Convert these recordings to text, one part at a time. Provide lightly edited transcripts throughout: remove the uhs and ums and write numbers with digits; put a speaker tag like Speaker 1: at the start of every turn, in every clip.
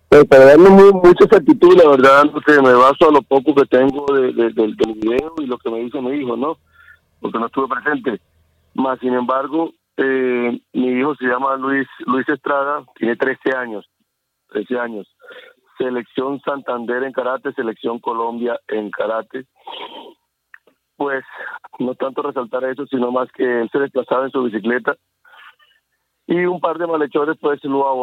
Speaker 1: Para darle mucha exactitud, la verdad, no sé, me baso a lo poco que tengo del video y lo que me dice mi hijo, ¿no? Porque no estuve presente. Más sin embargo, mi hijo se llama Luis Estrada, tiene 13 años. Selección Santander en karate, selección Colombia en karate. Pues no tanto resaltar eso, sino más que él se desplazaba en su bicicleta y un par de malhechores pues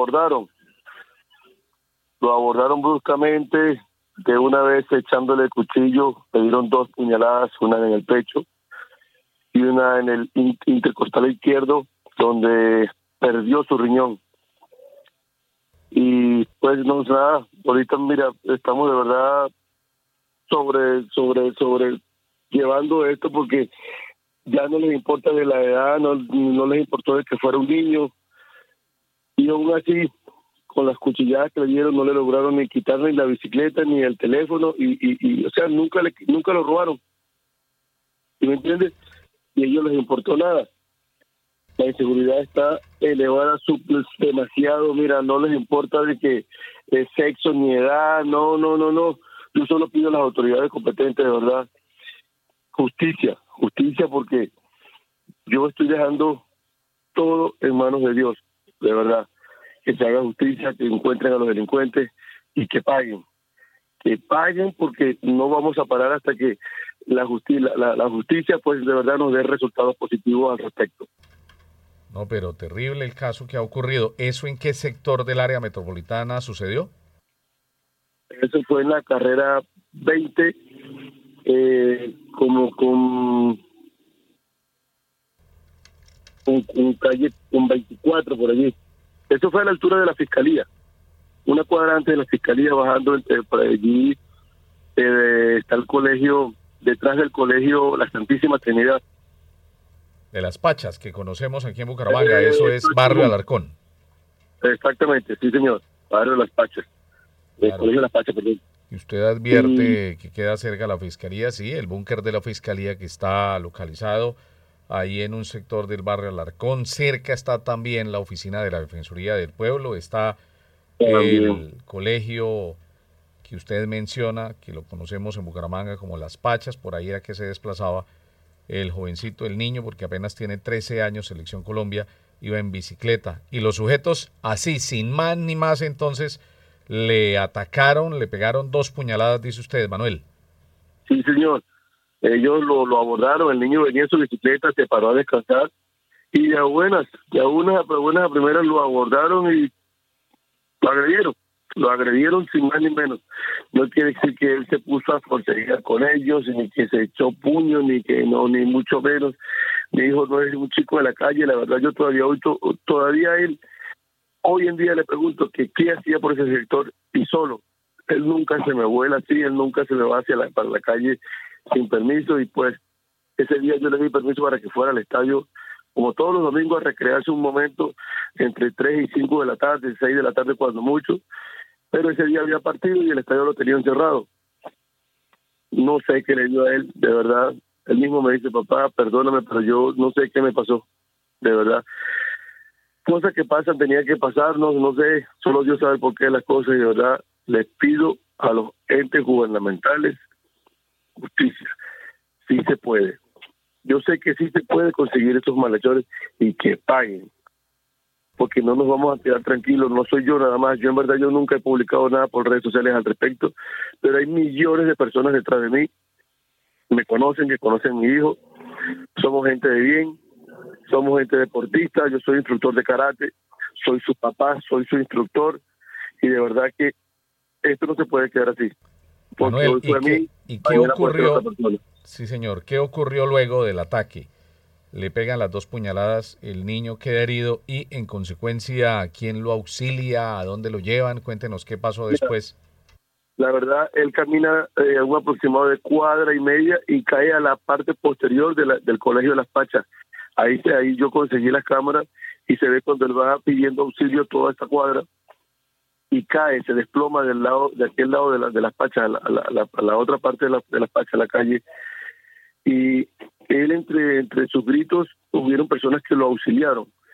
Speaker 1: lo abordaron bruscamente, de una vez echándole el cuchillo, le dieron 2 puñaladas, una en el pecho y una en el intercostal izquierdo, donde perdió su riñón. Y pues no, nada, ahorita mira, estamos de verdad sobre llevando esto porque ya no les importa de la edad, no les importó de que fuera un niño, y aún así con las cuchilladas que le dieron no le lograron ni quitar ni la bicicleta ni el teléfono y o sea, nunca lo robaron, ¿sí me entiendes? Y a ellos les importó nada. La inseguridad está elevada demasiado, mira, no les importa de que sexo ni edad, no. Yo solo pido a las autoridades competentes, de verdad, justicia porque yo estoy dejando todo en manos de Dios, de verdad, que se haga justicia, que encuentren a los delincuentes y que paguen porque no vamos a parar hasta que la justicia pues de verdad nos dé resultados positivos al respecto.
Speaker 2: No, pero terrible el caso que ha ocurrido. ¿Eso en qué sector del área metropolitana sucedió?
Speaker 1: Eso fue en la carrera 20, como con calle con 24 por allí. Eso fue a la altura de la fiscalía, una cuadra antes de la fiscalía, bajando por allí está el colegio, detrás del colegio La Santísima Trinidad.
Speaker 2: De Las Pachas, que conocemos aquí en Bucaramanga, eso es Barrio Alarcón.
Speaker 1: Exactamente, sí señor, Barrio de Las Pachas, el
Speaker 2: Claro.
Speaker 1: colegio de Las Pachas, perdón.
Speaker 2: Y usted advierte que queda cerca la fiscalía, sí, el búnker de la fiscalía que está localizado ahí en un sector del Barrio Alarcón. Cerca está también la oficina de la Defensoría del Pueblo, está el colegio que usted menciona, que lo conocemos en Bucaramanga como Las Pachas, por ahí era que se desplazaba el jovencito, el niño, porque apenas tiene 13 años, Selección Colombia, iba en bicicleta. Y los sujetos, así, sin más ni más, entonces, le atacaron, le pegaron 2 puñaladas, dice usted, Manuel.
Speaker 1: Sí, señor. Ellos lo abordaron, el niño venía en su bicicleta, se paró a descansar, y a buenas a primeras lo abordaron y lo agredieron sin más ni menos. No quiere decir que él se puso a forcejear con ellos, ni que se echó puño, ni que no, ni mucho menos. Mi hijo no es un chico de la calle, la verdad yo todavía él, hoy en día le pregunto que qué hacía por ese sector y solo. Él nunca se me vuela así, él nunca se me va para la calle sin permiso y pues ese día yo le di permiso para que fuera al estadio como todos los domingos a recrearse un momento entre 3 y 5 de la tarde, 6 de la tarde cuando mucho, pero ese día había partido y el estadio lo tenía encerrado. No sé qué le dio a él, de verdad. Él mismo me dice, papá, perdóname, pero yo no sé qué me pasó, de verdad. Cosas que pasan, tenía que pasar, no sé, solo Dios sabe por qué las cosas y de verdad les pido a los entes gubernamentales justicia. Sí se puede. Yo sé que sí se puede conseguir estos malhechores y que paguen, porque no nos vamos a quedar tranquilos. No soy yo nada más, yo en verdad yo nunca he publicado nada por redes sociales al respecto, pero hay millones de personas detrás de mí, me conocen, que conocen a mi hijo, somos gente de bien, somos gente deportista, yo soy instructor de karate, soy su papá, soy su instructor, y de verdad que esto no se puede quedar así.
Speaker 2: Manuel, ¿y qué ocurrió? Sí, señor, ¿qué ocurrió luego del ataque? Le pegan las 2 puñaladas, el niño queda herido y en consecuencia, ¿quién lo auxilia? ¿A dónde lo llevan? Cuéntenos qué pasó después.
Speaker 1: La verdad, él camina a un aproximado de 1,5 cuadras y cae a la parte posterior del colegio de Las Pachas. Ahí yo conseguí las cámaras y se ve cuando él va pidiendo auxilio toda esta cuadra y cae, se desploma de aquel lado de Las Pachas, a la otra parte de Las Pachas, la calle. Y él entre sus gritos hubieron personas que lo auxiliaron.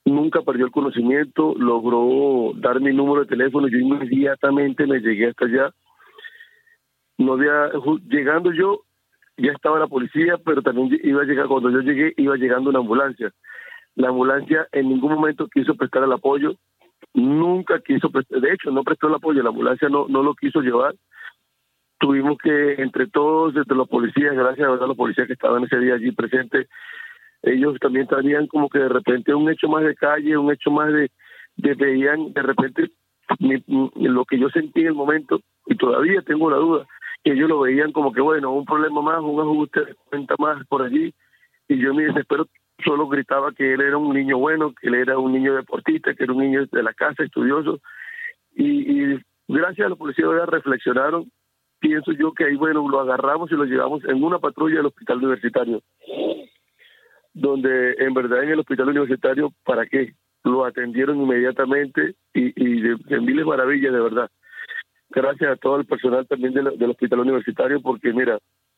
Speaker 1: nunca perdió el conocimiento, logró dar mi número de teléfono, yo inmediatamente me llegué hasta allá. No había, llegando yo, ya estaba la policía, pero también iba a llegar, cuando yo llegué, iba llegando una ambulancia. La ambulancia en ningún momento quiso prestar el apoyo, nunca quiso prestar, de hecho no prestó el apoyo, la ambulancia no lo quiso llevar. Tuvimos que, entre todos, entre los policías, gracias a los policías que estaban ese día allí presentes, ellos también traían como que de repente un hecho más de calle, un hecho más de veían de repente lo que yo sentí en el momento, y todavía tengo la duda, que ellos lo veían como que bueno, un problema más, un ajuste de cuenta más por allí, y yo en mi desespero solo gritaba que él era un niño bueno, que él era un niño deportista, que era un niño de la casa, estudioso, y gracias a los policías ya reflexionaron. Pienso yo que ahí, bueno, lo agarramos y lo llevamos en una patrulla del hospital universitario, donde en verdad en el hospital universitario, ¿para qué? Lo atendieron inmediatamente y de miles maravillas, de verdad. Gracias a todo el personal también del hospital universitario, porque mira,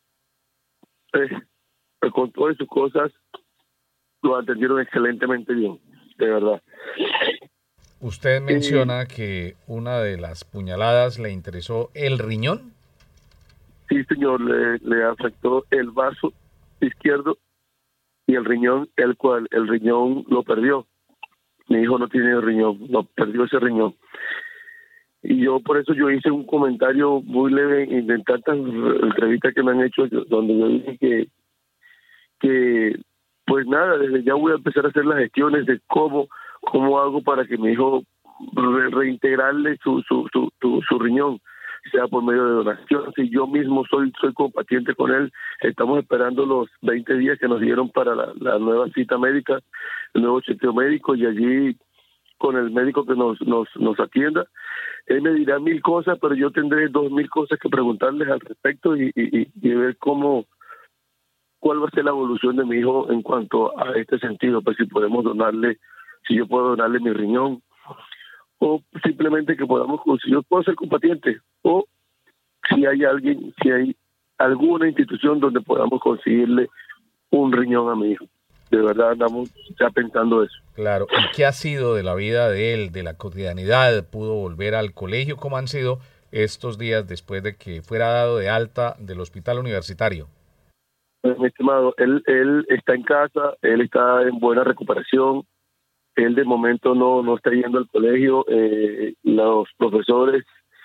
Speaker 1: con todas sus cosas, lo atendieron excelentemente bien, de verdad.
Speaker 2: Usted menciona que una de las puñaladas le interesó el riñón.
Speaker 1: Sí, señor, le afectó el vaso izquierdo y el riñón, el cual el riñón lo perdió. Mi hijo no tiene riñón, lo perdió ese riñón. Y yo por eso yo hice un comentario muy leve en tantas entrevistas que me han hecho, donde yo dije que pues nada, desde ya voy a empezar a hacer las gestiones de cómo hago para que mi hijo reintegrarle su riñón, sea por medio de donación. Si yo mismo soy compatiente con él, estamos esperando los 20 días que nos dieron para la nueva cita médica, el nuevo chequeo médico, y allí con el médico que nos atienda, él me dirá 1000 cosas, pero yo tendré 2000 cosas que preguntarles al respecto y ver cuál va a ser la evolución de mi hijo en cuanto a este sentido, pues si yo puedo donarle mi riñón, o simplemente que si yo puedo ser compatiente, o si hay alguna institución donde podamos conseguirle un riñón a mi hijo. De verdad andamos ya pensando eso.
Speaker 2: Claro, ¿y qué ha sido de la vida de él, de la cotidianidad? ¿Pudo volver al colegio? ¿Cómo han sido estos días después de que fuera dado de alta del hospital universitario?
Speaker 1: Pues, mi estimado, él está en casa, él está en buena recuperación. Él de momento no está yendo al colegio. Los profesores,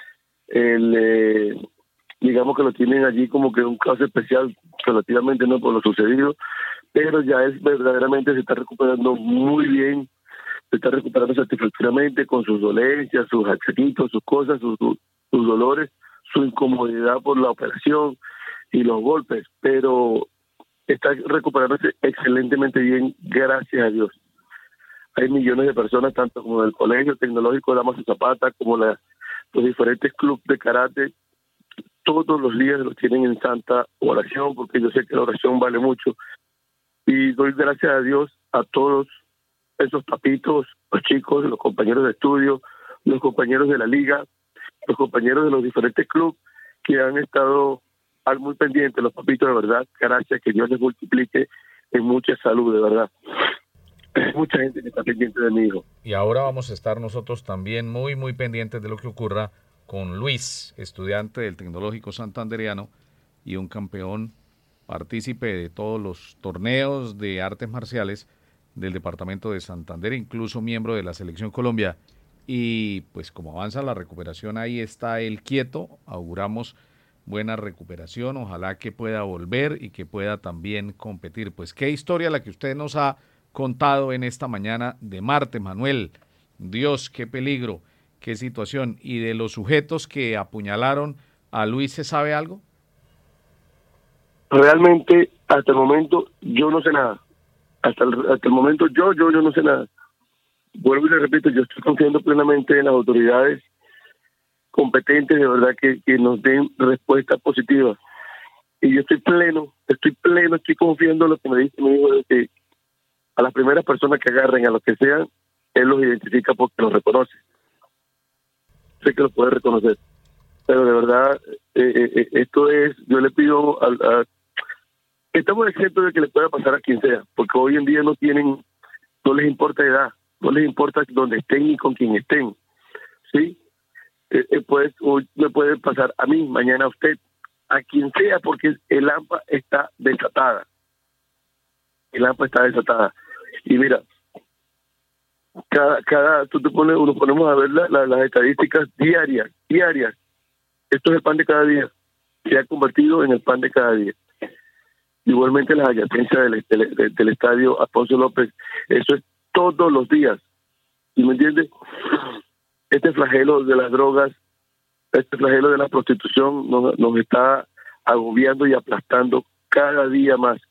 Speaker 1: digamos que lo tienen allí como que un caso especial, relativamente no por lo sucedido, pero ya él verdaderamente se está recuperando muy bien, se está recuperando satisfactoriamente con sus dolencias, sus achaquitos, sus cosas, sus dolores, su incomodidad por la operación y los golpes, pero está recuperándose excelentemente bien, gracias a Dios. Hay millones de personas, tanto como del Colegio Tecnológico de Damaso Zapata, como los diferentes clubes de karate, todos los días los tienen en santa oración, porque yo sé que la oración vale mucho. Y doy gracias a Dios a todos esos papitos, los chicos, los compañeros de estudio, los compañeros de la liga, los compañeros de los diferentes clubes que han estado muy pendientes, los papitos, de verdad, gracias, que Dios les multiplique en mucha salud, de verdad. Hay mucha gente que está pendiente de mi hijo.
Speaker 2: Y ahora vamos a estar nosotros también muy, muy pendientes de lo que ocurra con Luis, estudiante del Tecnológico Santandereano y un campeón partícipe de todos los torneos de artes marciales del departamento de Santander, incluso miembro de la Selección Colombia. Y pues como avanza la recuperación, ahí está él quieto, auguramos buena recuperación, ojalá que pueda volver y que pueda también competir. Pues qué historia la que usted nos ha contado en esta mañana de martes, Manuel. Dios, qué peligro, qué situación. ¿Y de los sujetos que apuñalaron a Luis se sabe algo?
Speaker 1: Realmente, hasta el momento, yo no sé nada. Hasta el momento, yo no sé nada. Vuelvo y le repito, yo estoy confiando plenamente en las autoridades competentes, de verdad, que nos den respuesta positiva. Y yo estoy confiando en lo que me dice mi hijo, de que a las primeras personas que agarren, a los que sean, él los identifica porque los reconoce. Sé que los puede reconocer. Pero de verdad, esto es, yo le pido estamos exentos de que le pueda pasar a quien sea, porque hoy en día no les importa edad, no les importa dónde estén ni con quién estén, ¿sí? Pues hoy me puede pasar a mí, mañana a usted, a quien sea, porque el AMPA está desatada. El AMPA está desatada. Y mira, nos ponemos a ver las estadísticas diarias. Esto es el pan de cada día. Se ha convertido en el pan de cada día. Igualmente las adyacencias del estadio Alfonso López, eso es todos los días. ¿Y me entiendes? Este flagelo de las drogas, este flagelo de la prostitución nos está agobiando y aplastando cada día más.